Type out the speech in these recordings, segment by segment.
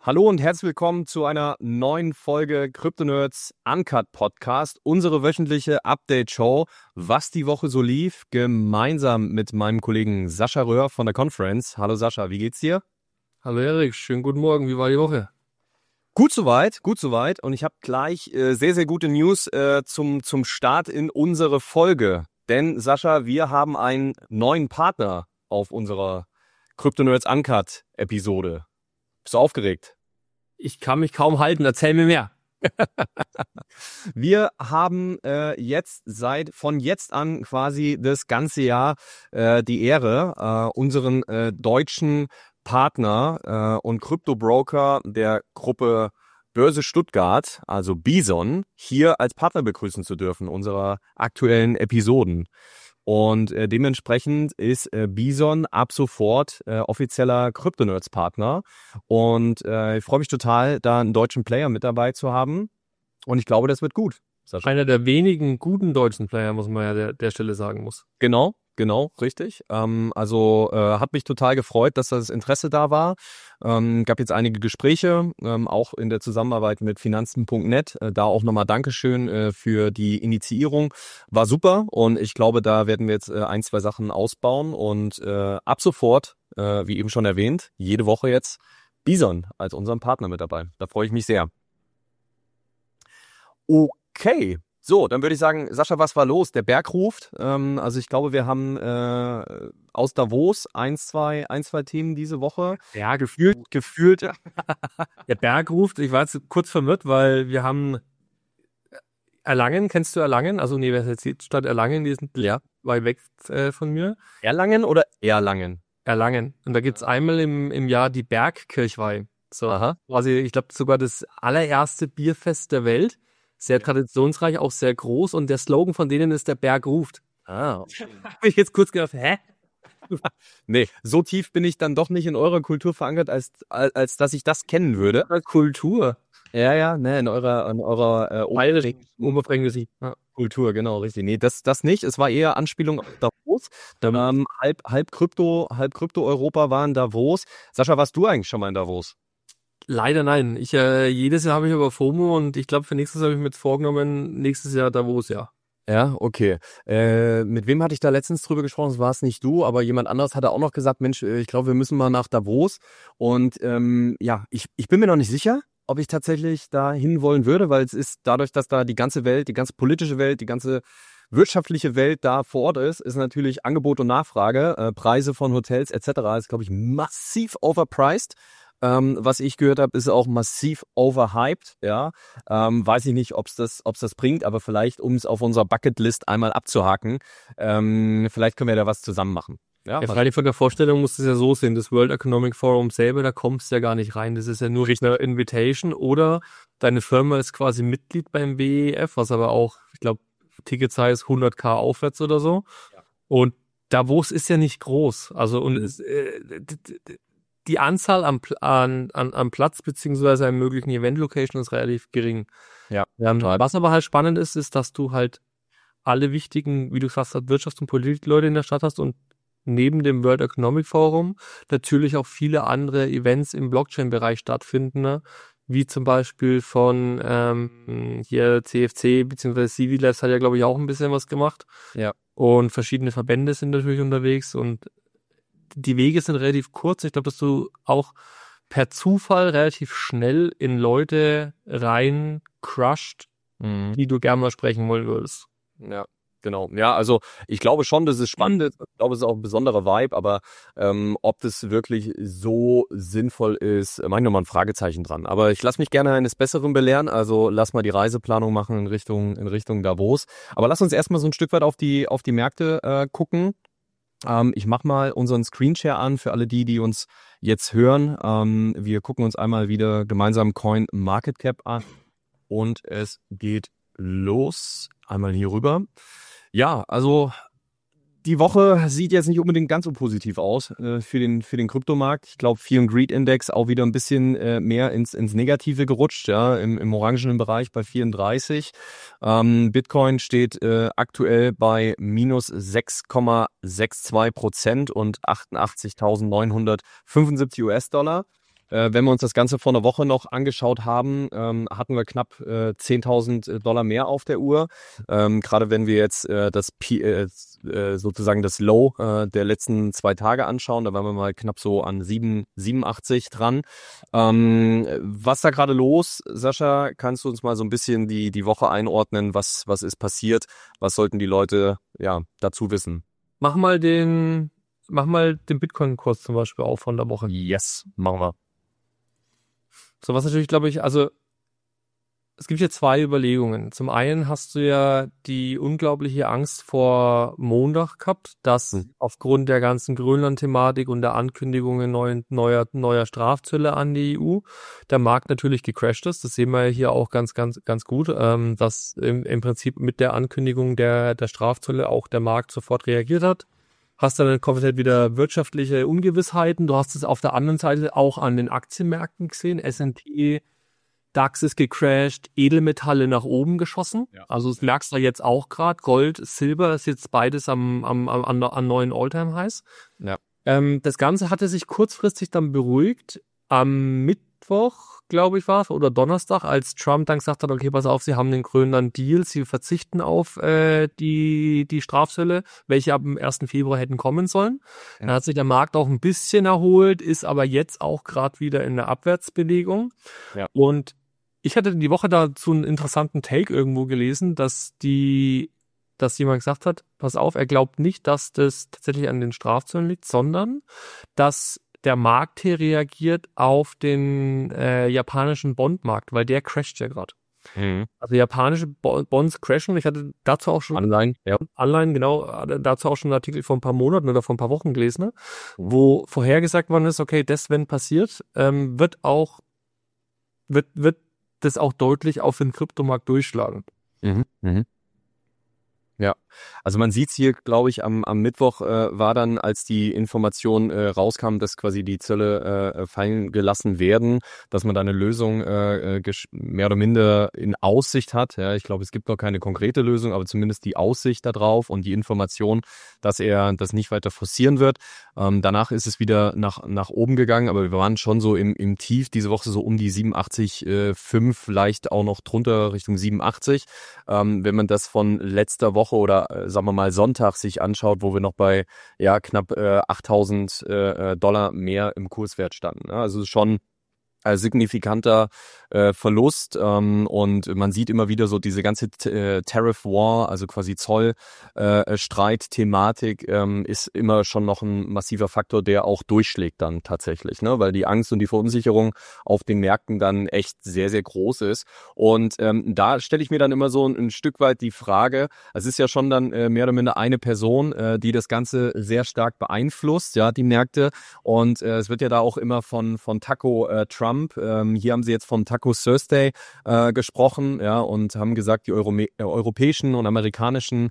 Hallo und herzlich willkommen zu einer neuen Folge Crypto-Nerds Uncut Podcast, unsere wöchentliche Update-Show, was die Woche so lief, gemeinsam mit meinem Kollegen Sascha Röhr von der Conference. Hallo Sascha, wie geht's dir? Hallo Erik, schönen guten Morgen, wie war die Woche? Gut soweit. Und ich habe gleich sehr, sehr gute News zum Start in unsere Folge. Denn Sascha, wir haben einen neuen Partner auf unserer Crypto-Nerds Uncut Episode. Bist du aufgeregt? Ich kann mich kaum halten, erzähl mir mehr. Wir haben von jetzt an quasi das ganze Jahr die Ehre, unseren deutschen Partner und Kryptobroker der Gruppe Börse Stuttgart, also Bison, hier als Partner begrüßen zu dürfen, unserer aktuellen Episoden. Und dementsprechend ist Bison ab sofort offizieller Crypto-Nerds-Partner. Und ich freue mich total, da einen deutschen Player mit dabei zu haben. Und ich glaube, das wird gut. Sascha. Einer der wenigen guten deutschen Player, muss man ja der Stelle sagen muss. Genau, richtig. Hat mich total gefreut, dass das Interesse da war. Gab jetzt einige Gespräche, auch in der Zusammenarbeit mit Finanzen.net. Da auch nochmal Dankeschön für die Initiierung. War super und ich glaube, da werden wir jetzt ein, zwei Sachen ausbauen und ab sofort, wie eben schon erwähnt, jede Woche jetzt Bison als unseren Partner mit dabei. Da freue ich mich sehr. Okay. So, dann würde ich sagen, Sascha, was war los? Der Berg ruft. Ich glaube, wir haben aus Davos ein, zwei Themen diese Woche. Ja, gefühlt. Der Berg ruft. Ich war jetzt kurz verwirrt, weil wir haben Erlangen. Kennst du Erlangen? Also Universitätsstadt Erlangen, die sind weit weg von mir. Erlangen oder Erlangen? Erlangen. Und da gibt's einmal im Jahr die Bergkirchweih. So, Aha. quasi, ich glaube, sogar das allererste Bierfest der Welt. Sehr traditionsreich, auch sehr groß. Und der Slogan von denen ist, der Berg ruft. Ah. Habe ich jetzt kurz gedacht, hä? Nee, so tief bin ich dann doch nicht in eurer Kultur verankert, als dass ich das kennen würde. Kultur. Ja, ne, in eurer Oberfränkische Kultur, genau, richtig. Nee, das nicht. Es war eher Anspielung auf Davos. Halb Krypto-Europa war in Davos. Sascha, warst du eigentlich schon mal in Davos? Leider nein. Jedes Jahr habe ich aber FOMO und ich glaube, für nächstes Jahr habe ich mir jetzt vorgenommen, nächstes Jahr Davos, ja. Ja, okay. Mit wem hatte ich da letztens drüber gesprochen? Das war es nicht du, aber jemand anderes hatte auch noch gesagt, Mensch, ich glaube, wir müssen mal nach Davos. Und ich bin mir noch nicht sicher, ob ich tatsächlich da hinwollen würde, weil es ist dadurch, dass da die ganze Welt, die ganze politische Welt, die ganze wirtschaftliche Welt da vor Ort ist natürlich Angebot und Nachfrage. Preise von Hotels etc. ist, glaube ich, massiv overpriced. Was ich gehört habe, ist auch massiv overhyped, ja. Weiß ich nicht, ob's das bringt, aber vielleicht, um es auf unserer Bucketlist einmal abzuhaken, vielleicht können wir da was zusammen machen. Ja, freilich von der Vorstellung muss es ja so sehen, das World Economic Forum selber, da kommst du ja gar nicht rein. Das ist ja nur eine Invitation oder deine Firma ist quasi Mitglied beim WEF, was aber auch, ich glaube, Ticket-Size 100.000 aufwärts oder so. Ja. Und Davos ist ja nicht groß. Also, und die Anzahl an Platz beziehungsweise an möglichen Event-Location ist relativ gering. Ja. Was aber halt spannend ist, dass du halt alle wichtigen, wie du sagst, Wirtschafts- und Politikleute in der Stadt hast und neben dem World Economic Forum natürlich auch viele andere Events im Blockchain-Bereich stattfinden, ne? Wie zum Beispiel von hier CFC beziehungsweise CV Labs hat ja, glaube ich, auch ein bisschen was gemacht. Ja. Und verschiedene Verbände sind natürlich unterwegs und die Wege sind relativ kurz. Ich glaube, dass du auch per Zufall relativ schnell in Leute rein crushed, die du gerne mal sprechen wollen würdest. Ja, genau. Ja, also ich glaube schon, dass es spannend ist. Ich glaube, es ist auch ein besonderer Vibe, aber ob das wirklich so sinnvoll ist, mache ich nochmal ein Fragezeichen dran. Aber ich lasse mich gerne eines Besseren belehren. Also lass mal die Reiseplanung machen in Richtung Davos. Aber lass uns erstmal so ein Stück weit auf die Märkte gucken. Ich mache mal unseren Screenshare an für alle die uns jetzt hören. Wir gucken uns einmal wieder gemeinsam Coin Market Cap an und es geht los. Einmal hier rüber. Ja, also die Woche sieht jetzt nicht unbedingt ganz so positiv aus für den Kryptomarkt. Ich glaube, Fear and Greed Index auch wieder ein bisschen mehr ins Negative gerutscht, ja, im orangenen Bereich bei 34. Bitcoin steht aktuell bei minus 6,62% und 88.975 US-Dollar. wenn wir uns das Ganze vor einer Woche noch angeschaut haben, hatten wir knapp $10.000 mehr auf der Uhr. Gerade wenn wir jetzt sozusagen das Low der letzten 2 Tage anschauen, da waren wir mal knapp so an 87 dran. Was da gerade los, Sascha, kannst du uns mal so ein bisschen die Woche einordnen? Was ist passiert? Was sollten die Leute dazu wissen? Mach mal den Bitcoin-Kurs zum Beispiel auf von der Woche. Yes, machen wir. So was natürlich, glaube ich, also es gibt hier 2 Überlegungen. Zum einen hast du ja die unglaubliche Angst vor Montag gehabt, dass aufgrund der ganzen Grönland-Thematik und der Ankündigungen neuer Strafzölle an die EU der Markt natürlich gecrashed ist. Das sehen wir ja hier auch ganz gut, dass im Prinzip mit der Ankündigung der Strafzölle auch der Markt sofort reagiert hat. Hast dann komplett wieder wirtschaftliche Ungewissheiten. Du hast es auf der anderen Seite auch an den Aktienmärkten gesehen. S&P, DAX ist gecrashed, Edelmetalle nach oben geschossen. Ja. Also das merkst du jetzt auch gerade. Gold, Silber ist jetzt beides an neuen All-Time-Highs. Ja. Das Ganze hatte sich kurzfristig dann beruhigt. Am Mittwoch, glaube ich, war es, oder Donnerstag, als Trump dann gesagt hat, okay, pass auf, sie haben den Grönland-Deal, sie verzichten auf die Strafzölle, welche ab dem 1. Februar hätten kommen sollen. Ja. Dann hat sich der Markt auch ein bisschen erholt, ist aber jetzt auch gerade wieder in der Abwärtsbewegung. Ja. Und ich hatte die Woche dazu einen interessanten Take irgendwo gelesen, dass jemand gesagt hat, pass auf, er glaubt nicht, dass das tatsächlich an den Strafzöllen liegt, sondern dass der Markt hier reagiert auf den japanischen Bondmarkt, weil der crasht ja gerade. Mhm. Also japanische Bonds crashen. Ich hatte dazu auch schon Anleihen, genau, dazu auch schon einen Artikel vor ein paar Monaten oder vor ein paar Wochen gelesen, ne? Wo vorhergesagt worden ist, okay, das, wenn passiert, wird das auch deutlich auf den Kryptomarkt durchschlagen. Mhm. Mhm. Ja, also man sieht's hier, glaube ich, am Mittwoch war dann, als die Information rauskam, dass quasi die Zölle fallen gelassen werden, dass man da eine Lösung mehr oder minder in Aussicht hat. Ja, ich glaube, es gibt noch keine konkrete Lösung, aber zumindest die Aussicht darauf und die Information, dass er das nicht weiter forcieren wird. Danach ist es wieder nach oben gegangen, aber wir waren schon so im Tief diese Woche so um die 87,5, vielleicht auch noch drunter Richtung 87. Wenn man das von letzter Woche oder sagen wir mal Sonntag sich anschaut, wo wir noch bei knapp $8.000 mehr im Kurswert standen. Also schon ein signifikanter Verlust und man sieht immer wieder so diese ganze Tariff War, also quasi Zollstreit-Thematik ist immer schon noch ein massiver Faktor, der auch durchschlägt dann tatsächlich, ne? Weil die Angst und die Verunsicherung auf den Märkten dann echt sehr, sehr groß ist. Und da stelle ich mir dann immer so ein Stück weit die Frage, es ist ja schon dann mehr oder minder eine Person, die das Ganze sehr stark beeinflusst, ja, die Märkte. Und es wird ja da auch immer von Taco Trump. Hier haben sie jetzt von Taco Thursday gesprochen, ja, und haben gesagt, die europäischen und amerikanischen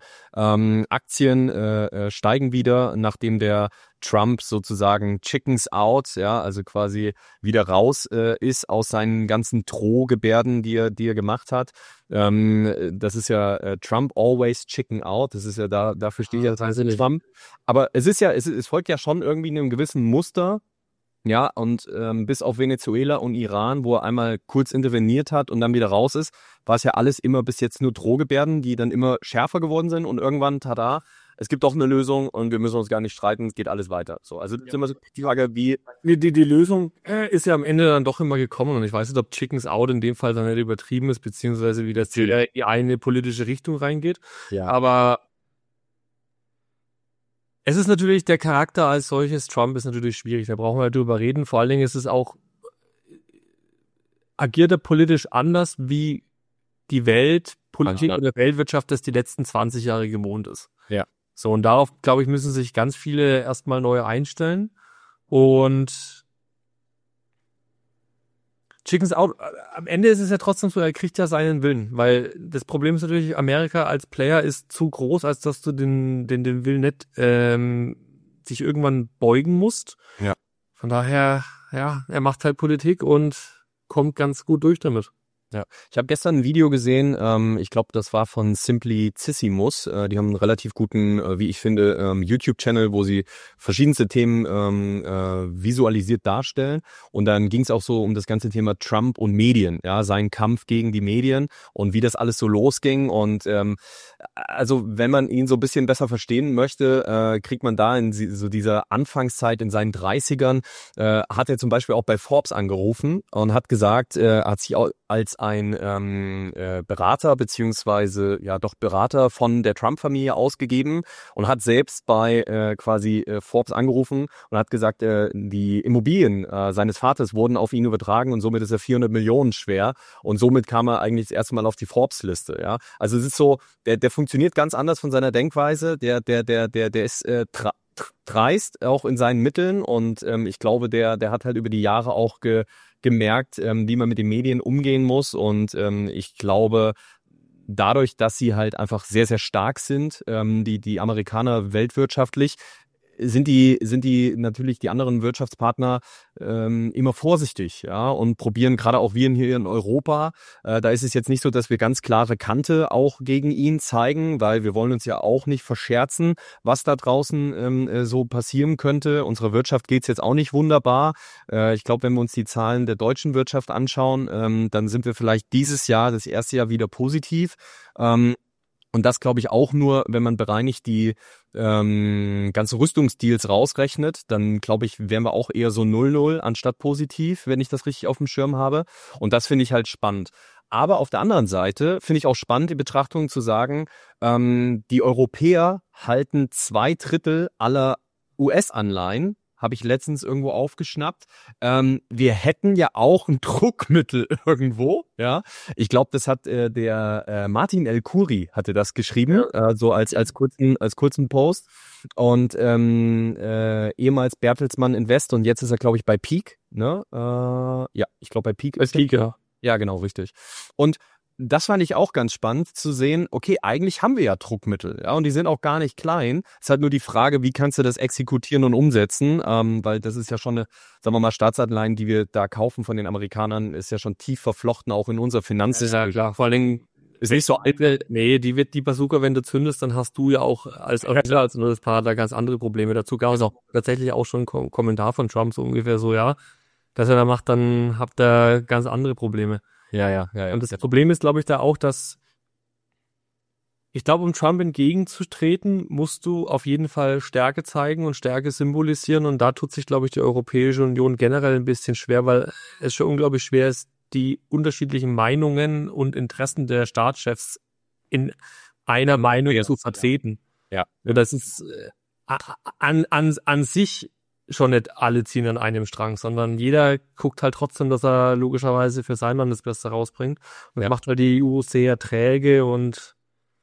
Aktien steigen wieder, nachdem der Trump sozusagen Chickens out, ja, also quasi wieder raus ist aus seinen ganzen Drohgebärden, die er gemacht hat. Das ist ja Trump always chicken out. Das ist ja dafür steht ja Trump. Aber es folgt ja schon irgendwie einem gewissen Muster. Ja, und bis auf Venezuela und Iran, wo er einmal kurz interveniert hat und dann wieder raus ist, war es ja alles immer bis jetzt nur Drohgebärden, die dann immer schärfer geworden sind und irgendwann, tada, es gibt doch eine Lösung und wir müssen uns gar nicht streiten, es geht alles weiter. So, also das ist immer so die Frage, wie... Die Lösung ist ja am Ende dann doch immer gekommen und ich weiß nicht, ob Chickens out in dem Fall dann nicht übertrieben ist, beziehungsweise wie das in die eine politische Richtung reingeht. Ja. Aber es ist natürlich, der Charakter als solches, Trump ist natürlich schwierig, da brauchen wir halt drüber reden. Vor allen Dingen ist es auch, agiert er politisch anders, wie die Weltpolitik oder Weltwirtschaft das die letzten 20 Jahre gewohnt ist. Ja. So, und darauf, glaube ich, müssen sich ganz viele erstmal neu einstellen. Und Chickens out, am Ende ist es ja trotzdem so, er kriegt ja seinen Willen, weil das Problem ist natürlich, Amerika als Player ist zu groß, als dass du den Willen nicht sich irgendwann beugen musst. Ja. Von daher, ja, er macht halt Politik und kommt ganz gut durch damit. Ja, ich habe gestern ein Video gesehen, ich glaube, das war von Simplicissimus. Die haben einen relativ guten, wie ich finde, YouTube-Channel, wo sie verschiedenste Themen visualisiert darstellen. Und dann ging es auch so um das ganze Thema Trump und Medien, ja, sein Kampf gegen die Medien und wie das alles so losging. Und also wenn man ihn so ein bisschen besser verstehen möchte, kriegt man da in so dieser Anfangszeit in seinen 30ern, hat er zum Beispiel auch bei Forbes angerufen und hat gesagt, hat sich auch als ein Berater beziehungsweise ja doch Berater von der Trump-Familie ausgegeben und hat selbst bei Forbes angerufen und hat gesagt, die Immobilien seines Vaters wurden auf ihn übertragen und somit ist er 400 Millionen schwer und somit kam er eigentlich das erste Mal auf die Forbes-Liste. Ja, also es ist so, der funktioniert ganz anders von seiner Denkweise. Der ist dreist auch in seinen Mitteln und ich glaube, der hat halt über die Jahre auch gemerkt, wie man mit den Medien umgehen muss und ich glaube, dadurch, dass sie halt einfach sehr, sehr stark sind, die Amerikaner weltwirtschaftlich, sind die natürlich die anderen Wirtschaftspartner immer vorsichtig, ja, und probieren gerade auch wir hier in Europa. Da ist es jetzt nicht so, dass wir ganz klare Kante auch gegen ihn zeigen, weil wir wollen uns ja auch nicht verscherzen, was da draußen so passieren könnte. Unserer Wirtschaft geht's jetzt auch nicht wunderbar. Ich glaube, wenn wir uns die Zahlen der deutschen Wirtschaft anschauen, dann sind wir vielleicht dieses Jahr, das erste Jahr wieder positiv. Und das glaube ich auch nur, wenn man bereinigt die ganze Rüstungsdeals rausrechnet, dann glaube ich, wären wir auch eher so 0-0 anstatt positiv, wenn ich das richtig auf dem Schirm habe. Und das finde ich halt spannend. Aber auf der anderen Seite finde ich auch spannend, die Betrachtung zu sagen, die Europäer halten 2/3 aller US-Anleihen, habe ich letztens irgendwo aufgeschnappt. Wir hätten ja auch ein Druckmittel irgendwo, ja. Ich glaube, das hat der Martin El-Khoury hatte das geschrieben, so als kurzen Post. Und ehemals Bertelsmann Invest und jetzt ist er, glaube ich, bei Peak, ne? Ja, ich glaube bei Peak ist Peak, ja. ja, genau, richtig. Und das fand ich auch ganz spannend zu sehen, okay, eigentlich haben wir ja Druckmittel, ja, und die sind auch gar nicht klein. Es ist halt nur die Frage, wie kannst du das exekutieren und umsetzen, weil das ist ja schon eine, sagen wir mal, Staatsanleihen, die wir da kaufen von den Amerikanern, ist ja schon tief verflochten, auch in unser Finanzsystem. Ja, klar. Vor allen Dingen ist nicht so alt. Nee, die Bazooka, wenn du zündest, dann hast du ja auch als Europäer, als Partner ganz andere Probleme. Dazu gab es auch tatsächlich auch schon einen Kommentar von Trump, so ungefähr so, ja, dass er da macht, dann habt ihr ganz andere Probleme. Ja. Und das Problem ist, glaube ich, da auch, dass ich glaube, um Trump entgegenzutreten, musst du auf jeden Fall Stärke zeigen und Stärke symbolisieren. Und da tut sich, glaube ich, die Europäische Union generell ein bisschen schwer, weil es schon unglaublich schwer ist, die unterschiedlichen Meinungen und Interessen der Staatschefs in einer Meinung zu vertreten. Ja. Das ist an sich schon nicht alle ziehen an einem Strang, sondern jeder guckt halt trotzdem, dass er logischerweise für sein Land das Beste rausbringt. Und das macht halt die EU sehr träge und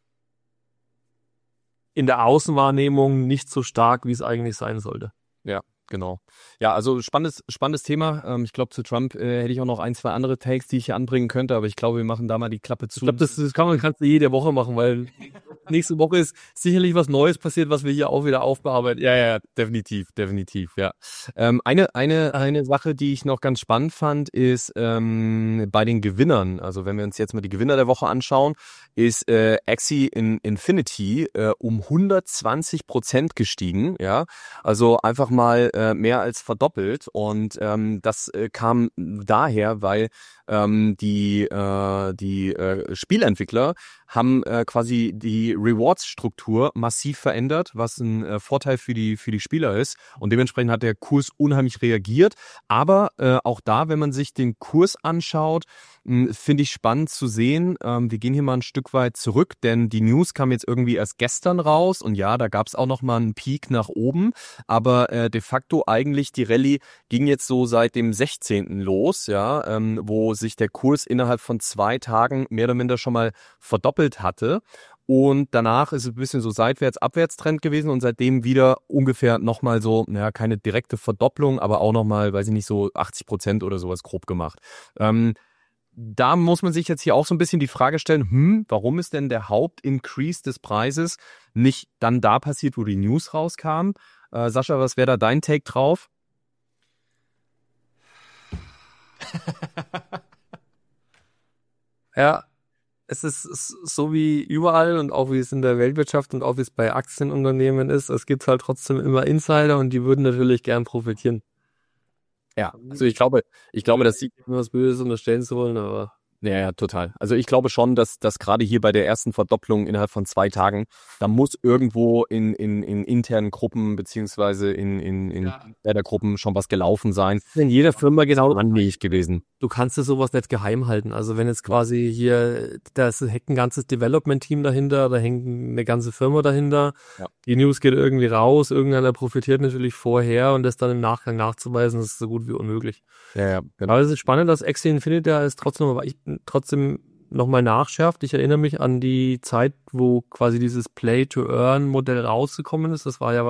in der Außenwahrnehmung nicht so stark, wie es eigentlich sein sollte. Ja, genau. Ja, also spannendes Thema. Ich glaube, zu Trump hätte ich auch noch 1, 2 andere Takes, die ich hier anbringen könnte, aber ich glaube, wir machen da mal die Klappe zu. Ich glaube, das kannst du jede Woche machen, weil nächste Woche ist sicherlich was Neues passiert, was wir hier auch wieder aufbearbeiten. Ja, definitiv, ja. Eine Sache, die ich noch ganz spannend fand, ist bei den Gewinnern, also wenn wir uns jetzt mal die Gewinner der Woche anschauen, ist Axie Infinity um 120% gestiegen, ja, also einfach mal mehr als verdoppelt und das kam daher, weil die Spielentwickler haben quasi die Rewards-Struktur massiv verändert, was ein Vorteil für die Spieler ist. Und dementsprechend hat der Kurs unheimlich reagiert. Aber auch da, wenn man sich den Kurs anschaut, finde ich spannend zu sehen. Wir gehen hier mal ein Stück weit zurück, denn die News kam jetzt irgendwie erst gestern raus. Und ja, da gab es auch noch mal einen Peak nach oben. Aber de facto eigentlich die Rallye ging jetzt so seit dem 16. los, ja, wo sich der Kurs innerhalb von 2 Tagen mehr oder minder schon mal verdoppelt hatte. Und danach ist es ein bisschen so Seitwärts-Abwärtstrend gewesen und seitdem wieder ungefähr nochmal so, naja, keine direkte Verdopplung, aber auch nochmal, weiß ich nicht, so 80% oder sowas grob gemacht. Da muss man sich jetzt hier auch so ein bisschen die Frage stellen, warum ist denn der Hauptincrease des Preises nicht dann da passiert, wo die News rauskam? Sascha, was wäre da dein Take drauf? Ja, es ist so wie überall und auch wie es in der Weltwirtschaft und auch wie es bei Aktienunternehmen ist. Es gibt halt trotzdem immer Insider und die würden natürlich gern profitieren. Ja, also ich glaube, dass sie was Böses unterstellen zu wollen, aber ja, total. Also ich glaube schon, dass gerade hier bei der ersten Verdopplung innerhalb von 2 Tagen, da muss irgendwo in internen Gruppen beziehungsweise in Insidergruppen schon was gelaufen sein. in jeder Firma genau Anliegend gewesen. du kannst ja sowas nicht geheim halten. Also wenn jetzt quasi hier, da hängt ein ganzes Development-Team dahinter, da hängt eine ganze Firma dahinter, Ja. die News geht irgendwie raus, irgendeiner profitiert natürlich vorher und das dann im Nachgang nachzuweisen, ist so gut wie unmöglich. Ja, genau. Aber es ist spannend, dass Axie Infinity da ist trotzdem nochmal nachschärft. Ich erinnere mich an die Zeit, wo quasi dieses Play-to-Earn-Modell rausgekommen ist. Das war ja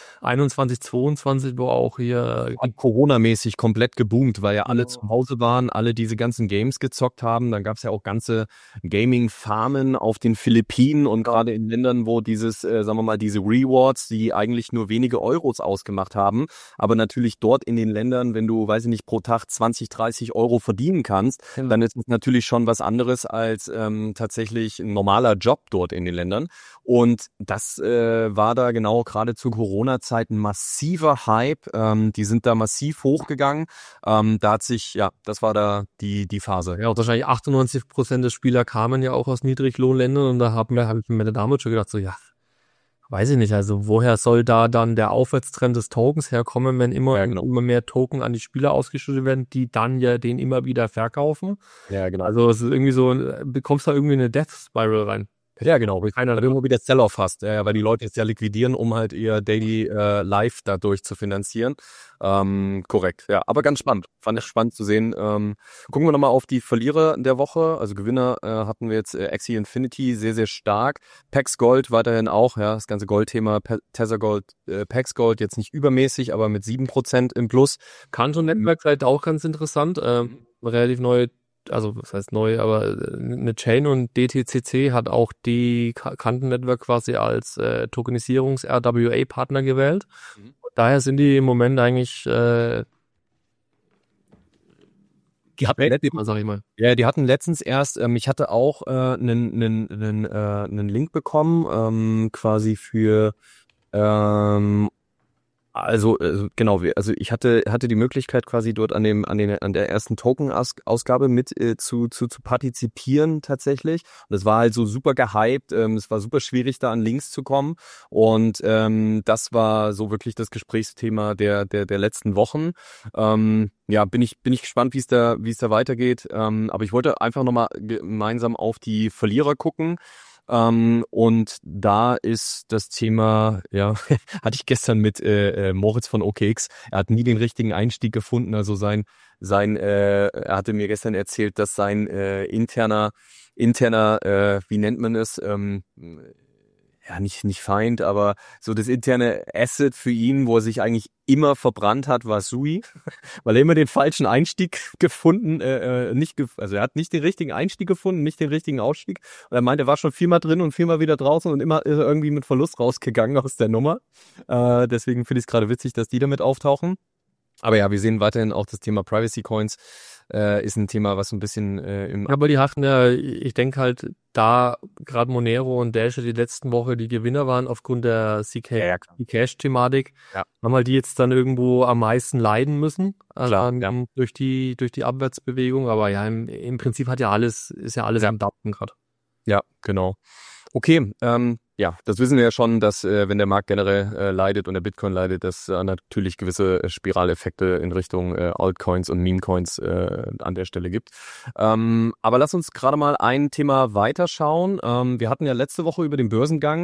21, 22, wo auch hier Corona-mäßig komplett geboomt, weil ja alle zu Hause waren, alle diese ganzen Games gezockt haben. Dann gab es ja auch ganze Gaming-Farmen auf den Philippinen und gerade in Ländern, wo dieses, sagen wir mal, diese Rewards, die eigentlich nur wenige Euros ausgemacht haben, aber natürlich dort in den Ländern, wenn du, weiß ich nicht, pro Tag 20, 30 Euro verdienen kannst, dann ist es natürlich schon was anderes als tatsächlich ein normaler Job dort in den Ländern. Und das war da genau gerade zu Corona-Zeiten massiver Hype. Die sind da massiv hochgegangen. Da hat sich, ja, das war da die Phase. ja, wahrscheinlich 98% der Spieler kamen ja auch aus Niedriglohnländern und da hab ich mir der Dame schon gedacht, so ja, weiß ich nicht, also woher soll da dann der Aufwärtstrend des Tokens herkommen, wenn immer mehr Token an die Spieler ausgeschüttet werden, die dann ja den immer wieder verkaufen? Ja, genau. Also es ist irgendwie so, bekommst da irgendwie eine Death Spiral rein. Ja, genau. Keiner irgendwo wieder Sell-off hast, ja, weil die Leute jetzt ja liquidieren, um halt ihr Daily Life dadurch zu finanzieren. Korrekt, ja. Aber ganz spannend. Fand ich spannend zu sehen. Gucken wir nochmal auf die Verlierer der Woche. Also Gewinner hatten wir jetzt Axie Infinity, sehr, sehr stark. Pax Gold weiterhin auch, ja, das ganze Goldthema. Tether Gold, Pax Gold jetzt nicht übermäßig, aber mit 7% im Plus. Kanto Network vielleicht auch ganz interessant. Relativ neue, also was heißt neu, aber eine Chain und DTCC hat auch die Kanten Network quasi als Tokenisierungs-RWA-Partner gewählt. Daher sind die im Moment eigentlich sag ich mal. Ja, die hatten letztens erst, ich hatte auch einen Link bekommen, quasi für also genau, also ich hatte die Möglichkeit quasi dort an der ersten Token-Ausgabe mit zu partizipieren tatsächlich. Und es war halt so super gehypt, es war super schwierig da an Links zu kommen und das war so wirklich das Gesprächsthema der letzten Wochen. Ja, bin ich gespannt, wie es da weitergeht. Aber ich wollte einfach nochmal gemeinsam auf die Verlierer gucken. Und da ist das Thema, ja, hatte ich gestern mit Moritz von OKX. Er hat nie den richtigen Einstieg gefunden. Also er hatte mir gestern erzählt, dass sein interner, wie nennt man es, ja, nicht Feind, aber so das interne Asset für ihn, wo er sich eigentlich immer verbrannt hat, war Sui, weil er immer den falschen Einstieg gefunden, also er hat nicht den richtigen Einstieg gefunden, nicht den richtigen Ausstieg. Und er meinte, er war schon viermal drin und viermal wieder draußen und immer ist er irgendwie mit Verlust rausgegangen aus der Nummer. Deswegen finde ich es gerade witzig, dass die damit auftauchen. Aber ja, wir sehen weiterhin auch das Thema Privacy Coins ist ein Thema, was so ein bisschen im... Aber die hatten ja, ich denke halt, da gerade Monero und Dash die letzten Woche die Gewinner waren aufgrund der Zcash-Thematik, haben halt die jetzt dann irgendwo am meisten leiden müssen, durch die Abwärtsbewegung. Aber ja, im Prinzip ist ja alles am Dampfen gerade. Ja, genau. Okay, ja, das wissen wir ja schon, dass wenn der Markt generell leidet und der Bitcoin leidet, dass natürlich gewisse Spiraleffekte in Richtung Altcoins und Meme-Coins an der Stelle gibt. Aber lass uns gerade mal ein Thema weiterschauen. Wir hatten ja letzte Woche über den Börsengang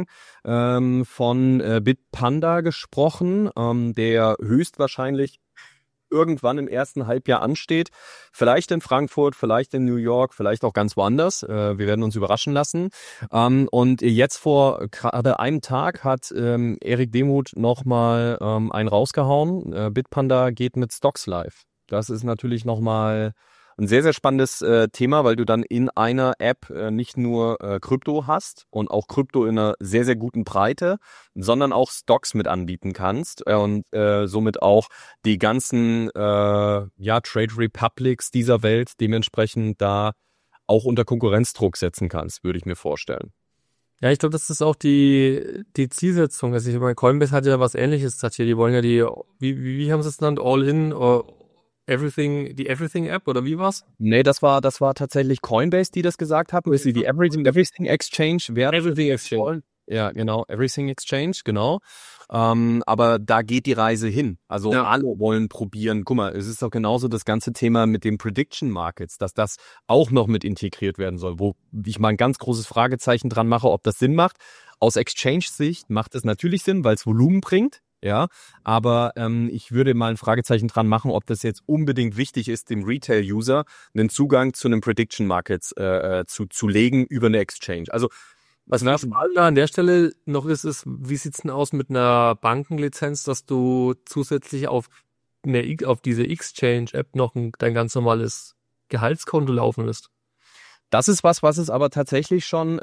von Bitpanda gesprochen, der höchstwahrscheinlich irgendwann im ersten Halbjahr ansteht. Vielleicht in Frankfurt, vielleicht in New York, vielleicht auch ganz woanders. Wir werden uns überraschen lassen. Und jetzt vor gerade einem Tag hat Erik Demuth nochmal einen rausgehauen. Bitpanda geht mit Stocks live. Das ist natürlich nochmal ein sehr, sehr spannendes Thema, weil du dann in einer App nicht nur Krypto hast und auch Krypto in einer sehr, sehr guten Breite, sondern auch Stocks mit anbieten kannst und somit auch die ganzen Trade Republics dieser Welt dementsprechend da auch unter Konkurrenzdruck setzen kannst, würde ich mir vorstellen. Ja, ich glaube, das ist auch die Zielsetzung. Also ich meine, Coinbase hat ja was Ähnliches hier. Die wollen ja wie haben sie es genannt? All-in or Everything, die Everything-App oder wie war's? Nee, das war tatsächlich Coinbase, die das gesagt haben, dass sie die Everything Exchange werden. Everything Exchange. Ja, genau, Everything Exchange, genau. Aber da geht die Reise hin. Also alle wollen probieren. Guck mal, es ist doch genauso das ganze Thema mit den Prediction Markets, dass das auch noch mit integriert werden soll, wo ich mal ein ganz großes Fragezeichen dran mache, ob das Sinn macht. Aus Exchange-Sicht macht es natürlich Sinn, weil es Volumen bringt. Ja, aber ich würde mal ein Fragezeichen dran machen, ob das jetzt unbedingt wichtig ist, dem Retail-User einen Zugang zu einem Prediction Markets zu legen über eine Exchange. Also was spannender an der Stelle noch ist, wie sieht's denn aus mit einer Bankenlizenz, dass du zusätzlich auf diese Exchange-App noch dein ganz normales Gehaltskonto laufen lässt? Das ist was es aber tatsächlich schon,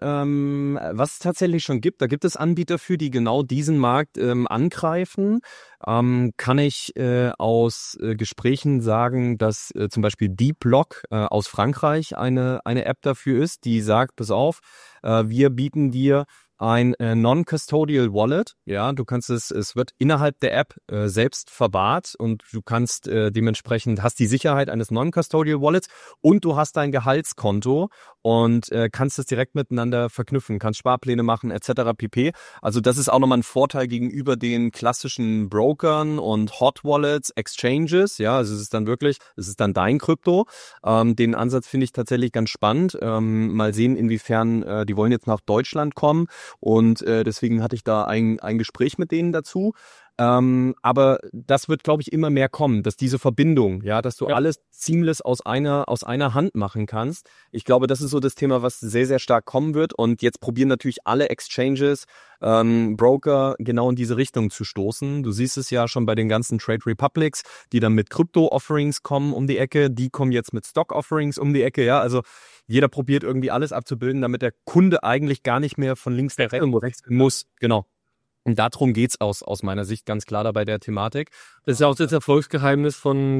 gibt. Da gibt es Anbieter für, die genau diesen Markt angreifen. Kann ich aus Gesprächen sagen, dass zum Beispiel DeepLock aus Frankreich eine App dafür ist, die sagt, pass auf, wir bieten dir ein Non-Custodial Wallet. Ja, du kannst es wird innerhalb der App selbst verwahrt und du kannst dementsprechend, hast die Sicherheit eines Non-Custodial Wallets und du hast dein Gehaltskonto und kannst es direkt miteinander verknüpfen, kannst Sparpläne machen etc. pp. Also das ist auch nochmal ein Vorteil gegenüber den klassischen Brokern und Hot Wallets, Exchanges. Ja, also es ist dann dein Krypto. Den Ansatz finde ich tatsächlich ganz spannend. Mal sehen, inwiefern die wollen jetzt nach Deutschland kommen. Und deswegen hatte ich da ein Gespräch mit denen dazu. Aber das wird, glaube ich, immer mehr kommen, dass diese Verbindung, ja, dass du alles seamless aus einer Hand machen kannst. Ich glaube, das ist so das Thema, was sehr, sehr stark kommen wird. Und jetzt probieren natürlich alle Exchanges, Broker genau in diese Richtung zu stoßen. Du siehst es ja schon bei den ganzen Trade Republics, die dann mit Krypto-Offerings kommen um die Ecke. Die kommen jetzt mit Stock-Offerings um die Ecke, ja, also jeder probiert irgendwie alles abzubilden, damit der Kunde eigentlich gar nicht mehr von links nach rechts muss. Genau. Und darum geht's aus meiner Sicht ganz klar da bei der Thematik. Das ist ja auch das Erfolgsgeheimnis von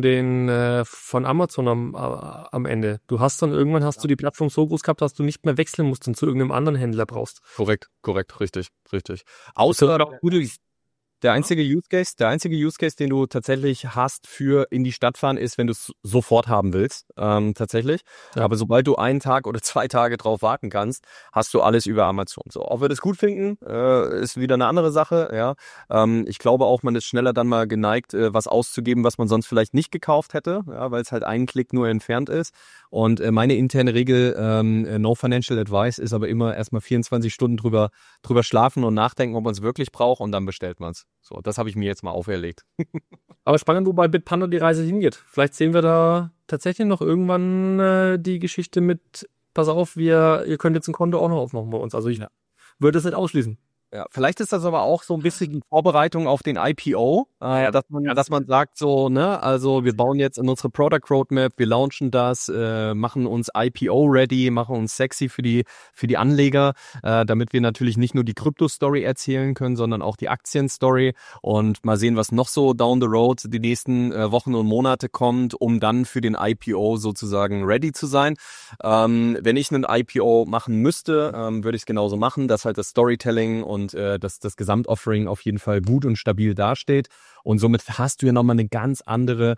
Amazon am Ende. Hast du die Plattform so groß gehabt, dass du nicht mehr wechseln musst und zu irgendeinem anderen Händler brauchst. Korrekt, richtig. Außer der einzige Use Case, den du tatsächlich hast für in die Stadt fahren, ist, wenn du es sofort haben willst, tatsächlich. Ja. Aber sobald du 1 Tag oder 2 Tage drauf warten kannst, hast du alles über Amazon. So, ob wir das gut finden, ist wieder eine andere Sache. Ja, ich glaube auch, man ist schneller dann mal geneigt, was auszugeben, was man sonst vielleicht nicht gekauft hätte, ja, weil es halt einen Klick nur entfernt ist. Und meine interne Regel, no financial advice, ist aber immer erstmal 24 Stunden drüber schlafen und nachdenken, ob man es wirklich braucht, und dann bestellt man es. So, das habe ich mir jetzt mal auferlegt. Aber spannend, wobei Bitpanda die Reise hingeht. Vielleicht sehen wir da tatsächlich noch irgendwann die Geschichte mit, pass auf, ihr könnt jetzt ein Konto auch noch aufmachen bei uns. Also ich würde es nicht ausschließen. Ja, vielleicht ist das aber auch so ein bisschen die Vorbereitung auf den IPO, dass man sagt so, ne, also wir bauen jetzt in unsere Product Roadmap, wir launchen das, machen uns IPO ready, machen uns sexy für die Anleger, damit wir natürlich nicht nur die Krypto-Story erzählen können, sondern auch die Aktien-Story, und mal sehen, was noch so down the road die nächsten Wochen und Monate kommt, um dann für den IPO sozusagen ready zu sein. Wenn ich einen IPO machen müsste, würde ich es genauso machen, dass halt das Storytelling und dass das Gesamtoffering auf jeden Fall gut und stabil dasteht. Und somit hast du ja nochmal eine ganz andere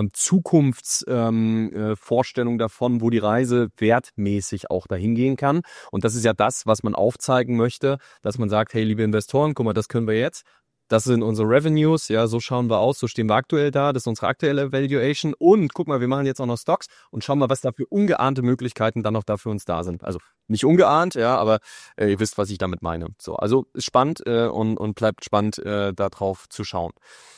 Zukunftsvorstellung davon, wo die Reise wertmäßig auch dahin gehen kann. Und das ist ja das, was man aufzeigen möchte, dass man sagt, hey, liebe Investoren, guck mal, das können wir jetzt. Das sind unsere Revenues, ja, so schauen wir aus, so stehen wir aktuell da, das ist unsere aktuelle Valuation, und guck mal, wir machen jetzt auch noch Stocks und schauen mal, was da für ungeahnte Möglichkeiten dann noch da für uns da sind. Also nicht ungeahnt, ja, aber ihr wisst, was ich damit meine. So, also ist spannend und bleibt spannend, da drauf zu schauen.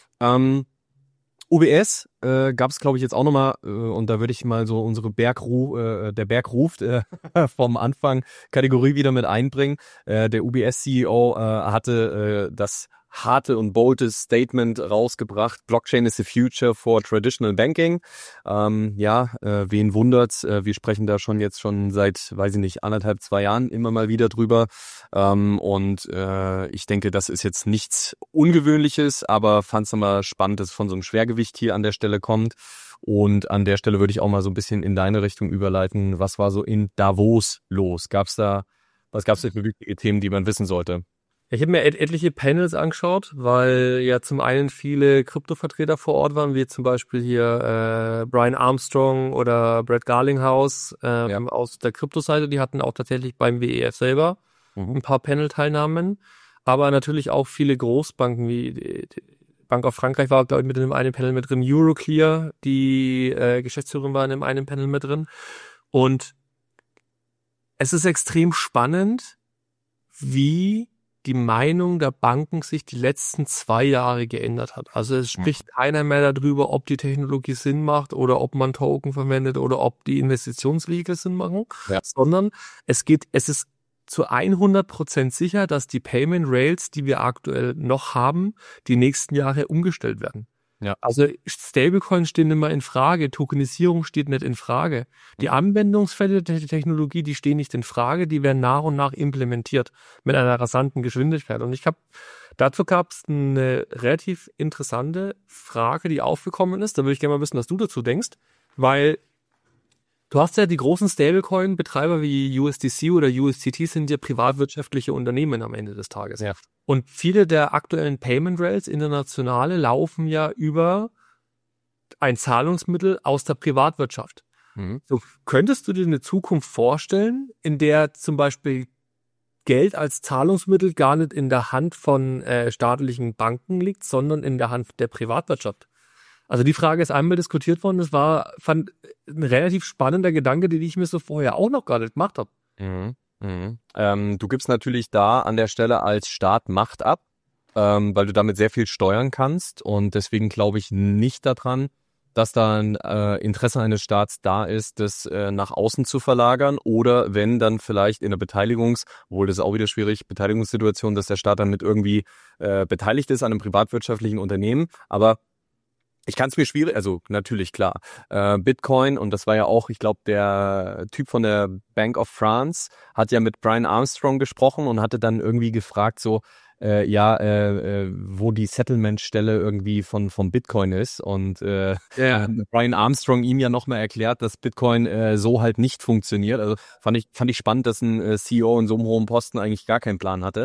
UBS gab es, glaube ich, jetzt auch nochmal, und da würde ich mal so unsere der Berg ruft vom Anfang Kategorie wieder mit einbringen. Der UBS-CEO hatte das harte und boldes Statement rausgebracht: Blockchain is the future for traditional banking. Wen wundert's? Wir sprechen da schon seit, weiß ich nicht, 1,5, 2 Jahren immer mal wieder drüber. Ich denke, das ist jetzt nichts Ungewöhnliches, aber fand es nochmal spannend, dass es von so einem Schwergewicht hier an der Stelle kommt. Und an der Stelle würde ich auch mal so ein bisschen in deine Richtung überleiten. Was war so in Davos los? Was gab's da für wichtige Themen, die man wissen sollte? Ich habe mir etliche Panels angeschaut, weil ja zum einen viele Kryptovertreter vor Ort waren, wie zum Beispiel hier Brian Armstrong oder Brett Garlinghouse aus der Kryptoseite. Die hatten auch tatsächlich beim WEF selber ein paar Panel-Teilnahmen. Aber natürlich auch viele Großbanken, wie die Bank of Frankreich war, glaube ich, mit in einem Panel mit drin. Euroclear, die Geschäftsführerin war in einem Panel mit drin. Und es ist extrem spannend, wie die Meinung der Banken sich die letzten 2 Jahre geändert hat. Also es spricht keiner mehr darüber, ob die Technologie Sinn macht oder ob man Token verwendet oder ob die Investitionsriegel Sinn machen, sondern es ist zu 100% sicher, dass die Payment Rails, die wir aktuell noch haben, die nächsten Jahre umgestellt werden. Ja. Also Stablecoins stehen immer in Frage, Tokenisierung steht nicht in Frage. Die Anwendungsfälle der Technologie, die stehen nicht in Frage, die werden nach und nach implementiert mit einer rasanten Geschwindigkeit. Und dazu gab es eine relativ interessante Frage, die aufgekommen ist. Da würde ich gerne mal wissen, was du dazu denkst, weil du hast ja die großen Stablecoin-Betreiber wie USDC oder USDT sind ja privatwirtschaftliche Unternehmen am Ende des Tages. Ja. Und viele der aktuellen Payment Rails, internationale, laufen ja über ein Zahlungsmittel aus der Privatwirtschaft. So, könntest du dir eine Zukunft vorstellen, in der zum Beispiel Geld als Zahlungsmittel gar nicht in der Hand von staatlichen Banken liegt, sondern in der Hand der Privatwirtschaft? Also die Frage ist einmal diskutiert worden, fand ein relativ spannender Gedanke, den ich mir so vorher auch noch gar nicht gemacht habe. Du gibst natürlich da an der Stelle als Staat Macht ab, weil du damit sehr viel steuern kannst und deswegen glaube ich nicht daran, dass da ein Interesse eines Staats da ist, das nach außen zu verlagern oder wenn dann vielleicht in der obwohl das ist auch wieder schwierig, Beteiligungssituation, dass der Staat dann mit irgendwie beteiligt ist an einem privatwirtschaftlichen Unternehmen, aber ich kann es mir schwierig, also natürlich klar, Bitcoin und das war ja auch, ich glaube, der Typ von der Bank of France hat ja mit Brian Armstrong gesprochen und hatte dann irgendwie gefragt so, wo die Settlement-Stelle irgendwie vom Bitcoin ist und Brian Armstrong ihm ja nochmal erklärt, dass Bitcoin so halt nicht funktioniert. Also fand ich spannend, dass ein CEO in so einem hohen Posten eigentlich gar keinen Plan hatte.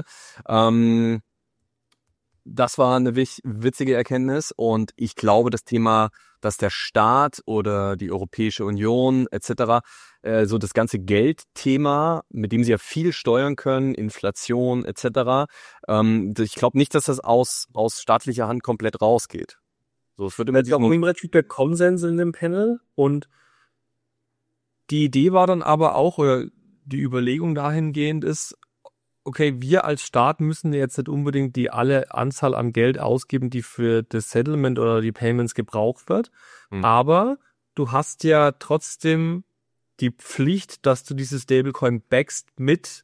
Das war eine witzige Erkenntnis und ich glaube, das Thema, dass der Staat oder die Europäische Union etc. So das ganze Geldthema, mit dem sie ja viel steuern können, Inflation etc. Ich glaube nicht, dass das aus staatlicher Hand komplett rausgeht. So, es wird immer auch ein relativ der Konsens in dem Panel und die Idee war dann aber auch, oder die Überlegung dahingehend ist, okay, wir als Staat müssen jetzt nicht unbedingt die alle Anzahl an Geld ausgeben, die für das Settlement oder die Payments gebraucht wird. Aber du hast ja trotzdem die Pflicht, dass du dieses Stablecoin backst mit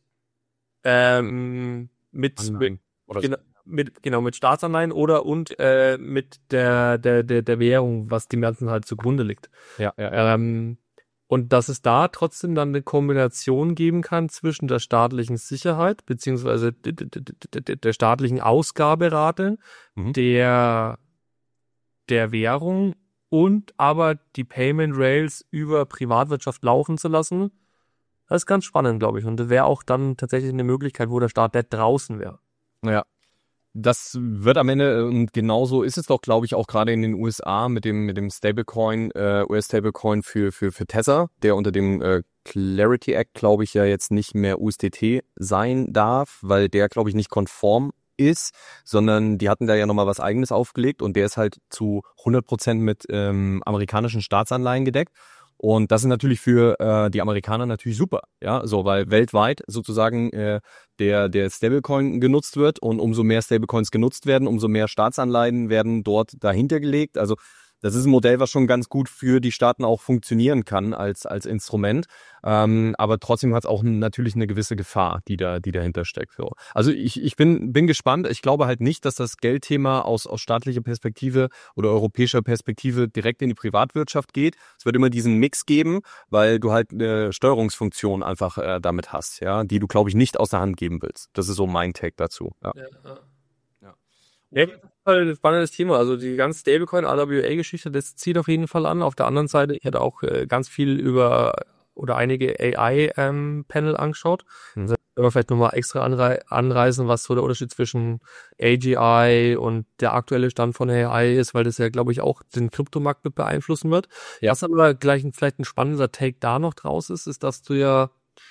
Staatsanleihen oder mit der Währung, was dem Ganzen halt zugrunde liegt. Und dass es da trotzdem dann eine Kombination geben kann zwischen der staatlichen Sicherheit beziehungsweise der staatlichen Ausgaberate, der Währung und aber die Payment Rails über Privatwirtschaft laufen zu lassen. Das ist ganz spannend, glaube ich. Und das wäre auch dann tatsächlich eine Möglichkeit, wo der Staat nicht draußen wäre. Ja. Das wird am Ende, und genauso ist es doch, glaube ich, auch gerade in den USA mit dem Stablecoin, US-Stablecoin für Tether, der unter dem Clarity Act, glaube ich, ja jetzt nicht mehr USDT sein darf, weil der, glaube ich, nicht konform ist, sondern die hatten da ja nochmal was Eigenes aufgelegt und der ist halt zu 100% mit amerikanischen Staatsanleihen gedeckt. Und das ist natürlich für die Amerikaner natürlich super, ja, so, weil weltweit sozusagen der Stablecoin genutzt wird und umso mehr Stablecoins genutzt werden, umso mehr Staatsanleihen werden dort dahinter gelegt. Also das ist ein Modell, was schon ganz gut für die Staaten auch funktionieren kann als Instrument. Aber trotzdem hat es auch natürlich eine gewisse Gefahr, die dahinter steckt. So. Also ich bin gespannt. Ich glaube halt nicht, dass das Geldthema aus staatlicher Perspektive oder europäischer Perspektive direkt in die Privatwirtschaft geht. Es wird immer diesen Mix geben, weil du halt eine Steuerungsfunktion einfach damit hast, ja, die du, glaube ich, nicht aus der Hand geben willst. Das ist so mein Take dazu. Ja. Ja, das ist halt ein spannendes Thema. Also die ganze Stablecoin, RWA-Geschichte, das zieht auf jeden Fall an. Auf der anderen Seite, ich hatte auch ganz viel über oder einige AI-Panel angeschaut. Mhm. Also, wenn wir vielleicht nochmal extra anreißen, was so der Unterschied zwischen AGI und der aktuelle Stand von AI ist, weil das ja, glaube ich, auch den Kryptomarkt mit beeinflussen wird. Ja. Was aber gleich vielleicht ein spannender Take da noch draus ist, dass du ja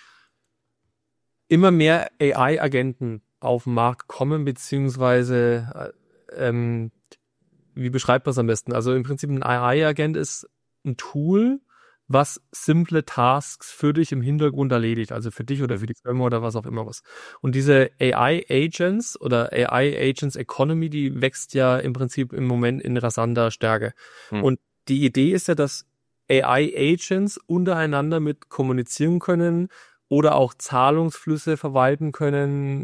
immer mehr AI-Agenten auf den Markt kommen, beziehungsweise wie beschreibt man es am besten? Also im Prinzip ein AI-Agent ist ein Tool, was simple Tasks für dich im Hintergrund erledigt, also für dich oder für die Firma oder was auch immer was. Und diese AI-Agents oder AI-Agents Economy, die wächst ja im Prinzip im Moment in rasanter Stärke. Und die Idee ist ja, dass AI-Agents untereinander mit kommunizieren können oder auch Zahlungsflüsse verwalten können,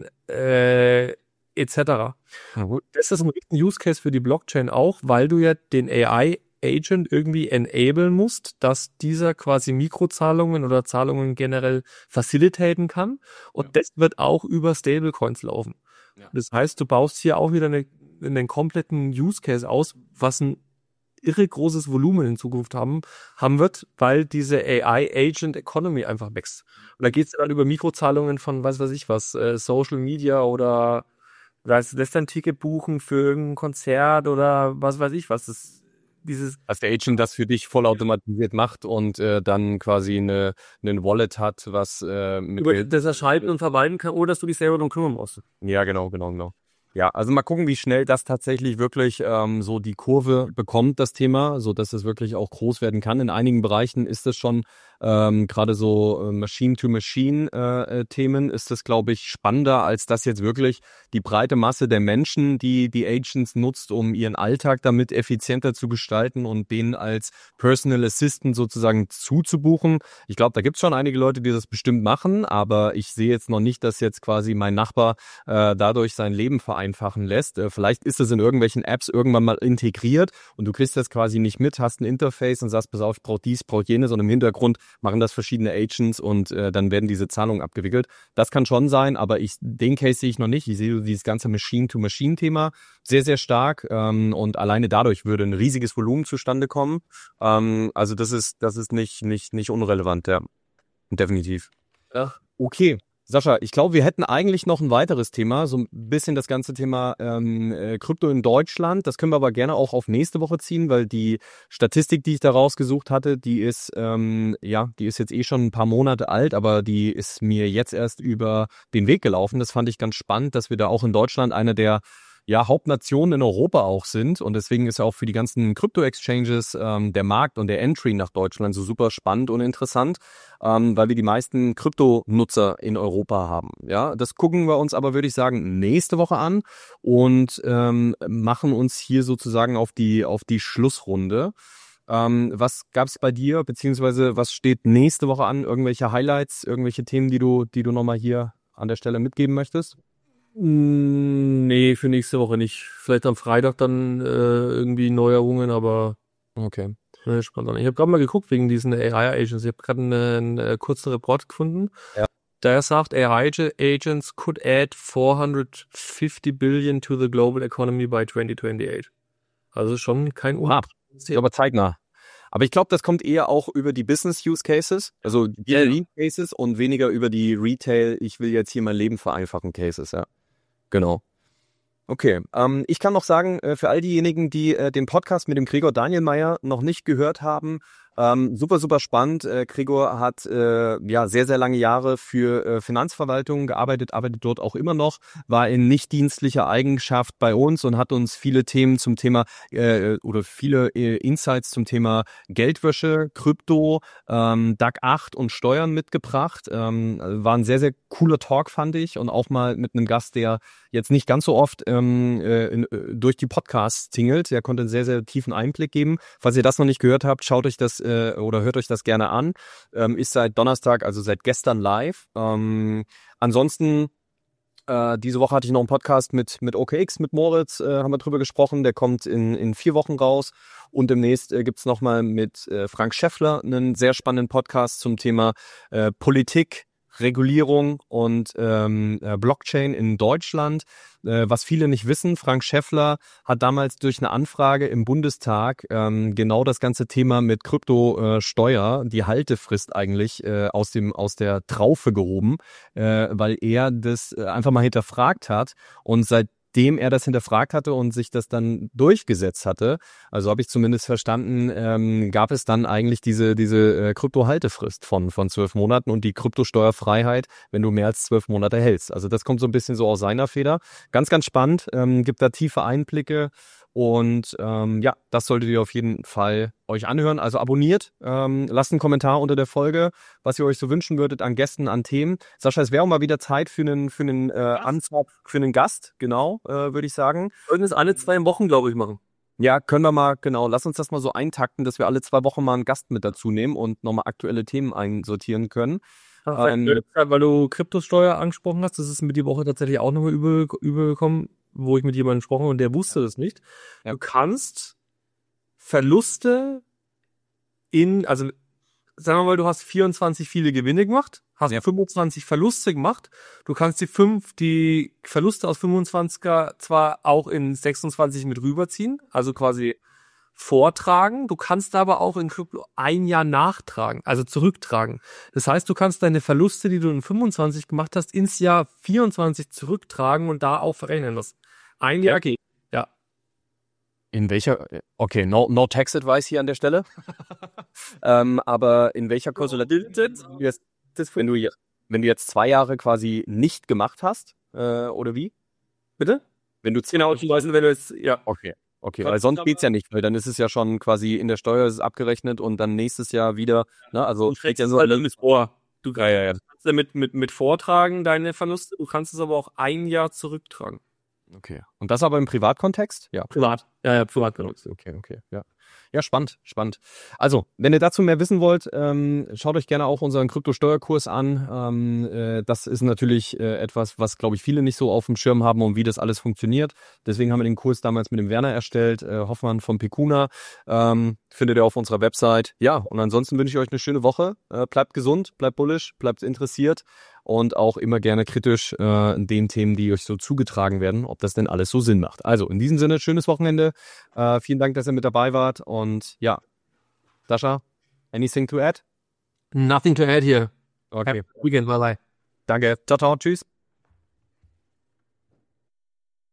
etc. Na gut. Das ist ein riesen Use Case für die Blockchain auch, weil du ja den AI-Agent irgendwie enablen musst, dass dieser quasi Mikrozahlungen oder Zahlungen generell facilitaten kann. Und das wird auch über Stablecoins laufen. Ja. Das heißt, du baust hier auch wieder einen kompletten Use Case aus, was ein irre großes Volumen in Zukunft haben wird, weil diese AI-Agent Economy einfach wächst. Und da geht es dann über Mikrozahlungen von was weiß ich was, Social Media oder lässt ein Ticket buchen für irgendein Konzert oder was weiß ich was. Dass der Agent das für dich vollautomatisiert macht und dann quasi einen Wallet hat, was mit über Geld. das er schalten und verwalten kann, ohne dass du dich selber darum kümmern musst. Ja, genau. Ja, also mal gucken, wie schnell das tatsächlich wirklich so die Kurve bekommt, das Thema, so dass es wirklich auch groß werden kann. In einigen Bereichen ist es schon gerade so Machine-to-Machine-Themen ist das, glaube ich, spannender, als dass jetzt wirklich die breite Masse der Menschen, die Agents nutzt, um ihren Alltag damit effizienter zu gestalten und denen als Personal Assistant sozusagen zuzubuchen. Ich glaube, da gibt es schon einige Leute, die das bestimmt machen, aber ich sehe jetzt noch nicht, dass jetzt quasi mein Nachbar dadurch sein Leben vereinfachen lässt. Vielleicht ist es in irgendwelchen Apps irgendwann mal integriert und du kriegst das quasi nicht mit, hast ein Interface und sagst, pass auf, ich brauche dies, brauche jenes und im Hintergrund machen das verschiedene Agents und dann werden diese Zahlungen abgewickelt. Das kann schon sein, aber den Case sehe ich noch nicht. Ich sehe dieses ganze Machine-to-Machine-Thema sehr, sehr stark und alleine dadurch würde ein riesiges Volumen zustande kommen. Also das ist nicht unrelevant, ja. Definitiv. Ja. Okay. Sascha, ich glaube, wir hätten eigentlich noch ein weiteres Thema, so ein bisschen das ganze Thema Krypto in Deutschland. Das können wir aber gerne auch auf nächste Woche ziehen, weil die Statistik, die ich da rausgesucht hatte, die ist jetzt eh schon ein paar Monate alt, aber die ist mir jetzt erst über den Weg gelaufen. Das fand ich ganz spannend, dass wir da auch in Deutschland eine der Hauptnationen in Europa auch sind und deswegen ist ja auch für die ganzen Krypto-Exchanges der Markt und der Entry nach Deutschland so super spannend und interessant, weil wir die meisten Krypto-Nutzer in Europa haben. Ja, das gucken wir uns aber, würde ich sagen, nächste Woche an und machen uns hier sozusagen auf die Schlussrunde. Was gab's bei dir, beziehungsweise was steht nächste Woche an? Irgendwelche Highlights, irgendwelche Themen, die du nochmal hier an der Stelle mitgeben möchtest? Nee, für nächste Woche nicht. Vielleicht am Freitag dann irgendwie Neuerungen, aber Okay. spannend. Ich habe gerade mal geguckt wegen diesen AI-Agents. Ich habe gerade einen kurzen Report gefunden. Ja. Der sagt, AI-Agents could add 450 billion to the global economy by 2028. Also schon kein Aber zeitnah. Aber ich glaube, das kommt eher auch über die Business-Use-Cases, also die Cases und weniger über die Retail, ich will jetzt hier mein Leben vereinfachen Cases, ja. Genau. Okay, ich kann noch sagen, für all diejenigen, die den Podcast mit dem Gregor Danielmeier noch nicht gehört haben, super, super spannend. Gregor hat sehr, sehr lange Jahre für Finanzverwaltung gearbeitet, arbeitet dort auch immer noch, war in nicht dienstlicher Eigenschaft bei uns und hat uns viele Themen zum Thema oder viele Insights zum Thema Geldwäsche, Krypto, DAC 8 und Steuern mitgebracht. War ein sehr, sehr cooler Talk, fand ich, und auch mal mit einem Gast, der jetzt nicht ganz so oft durch die Podcasts tingelt. Der konnte einen sehr, sehr tiefen Einblick geben. Falls ihr das noch nicht gehört habt, schaut euch das oder hört euch das gerne an. Ist seit Donnerstag, also seit gestern live. Ansonsten diese Woche hatte ich noch einen Podcast mit OKX, mit Moritz, haben wir drüber gesprochen. Der kommt in 4 Wochen raus. Und demnächst gibt's nochmal mit Frank Schäffler einen sehr spannenden Podcast zum Thema Politik, Regulierung und Blockchain in Deutschland. Was viele nicht wissen, Frank Schäffler hat damals durch eine Anfrage im Bundestag genau das ganze Thema mit Kryptosteuer, die Haltefrist eigentlich aus der Traufe gehoben, weil er das einfach mal hinterfragt hat und seitdem er das hinterfragt hatte und sich das dann durchgesetzt hatte, also habe ich zumindest verstanden, gab es dann eigentlich diese Krypto-Haltefrist von 12 Monaten und die Kryptosteuerfreiheit, wenn du mehr als 12 Monate hältst. Also das kommt so ein bisschen so aus seiner Feder. Ganz, ganz spannend, gibt da tiefe Einblicke und ja, das solltet ihr auf jeden Fall euch anhören. Also abonniert, lasst einen Kommentar unter der Folge, was ihr euch so wünschen würdet an Gästen, an Themen. Sascha, es wäre auch mal wieder Zeit für einen Gast, genau, würde ich sagen. Wir sollten es alle 2 Wochen, glaube ich, machen. Ja, können wir mal, genau, lass uns das mal so eintakten, dass wir alle 2 Wochen mal einen Gast mit dazu nehmen und nochmal aktuelle Themen einsortieren können. Weil du Kryptosteuer angesprochen hast, das ist mir die Woche tatsächlich auch nochmal übel gekommen, wo ich mit jemandem gesprochen habe und der wusste das nicht. Ja. Du kannst Verluste also sagen wir mal, du hast 24 viele Gewinne gemacht, hast 25 Verluste gemacht. Du kannst die Verluste aus 25er zwar auch in 26 mit rüberziehen, also quasi vortragen. Du kannst aber auch in Krypto 1 Jahr nachtragen, also zurücktragen. Das heißt, du kannst deine Verluste, die du in 25 gemacht hast, ins Jahr 24 zurücktragen und da auch verrechnen lassen. 1 Jahr geht. Ja. In welcher, okay, no tax advice hier an der Stelle. Aber in welcher Konstellation, wenn du jetzt 2 Jahre quasi nicht gemacht hast, oder wie? Bitte? Wenn du genau, wenn du jetzt, ja. Okay, weil sonst geht's ja nicht, weil dann ist es ja schon quasi in der Steuer ist es abgerechnet und dann nächstes Jahr wieder, ne, also. Du trägst ja so alles vor. Du kannst ja mit vortragen deine Verluste, du kannst es aber auch 1 Jahr zurücktragen. Okay. Und das aber im Privatkontext? Ja. Privat. Ja, Privatkontext. Okay, ja. Ja, spannend. Also, wenn ihr dazu mehr wissen wollt, schaut euch gerne auch unseren Kryptosteuerkurs an. Das ist natürlich etwas, was, glaube ich, viele nicht so auf dem Schirm haben und wie das alles funktioniert. Deswegen haben wir den Kurs damals mit dem Werner erstellt, Hoffmann von Pecuna. Findet ihr auf unserer Website. Ja, und ansonsten wünsche ich euch eine schöne Woche. Bleibt gesund, bleibt bullish, bleibt interessiert und auch immer gerne kritisch in den Themen, die euch so zugetragen werden, ob das denn alles so Sinn macht. Also, in diesem Sinne, schönes Wochenende. Vielen Dank, dass ihr mit dabei wart. Und ja, Sascha, anything to add? Nothing to add here. Okay. Weekend, bye bye. Danke. Ciao, tschüss.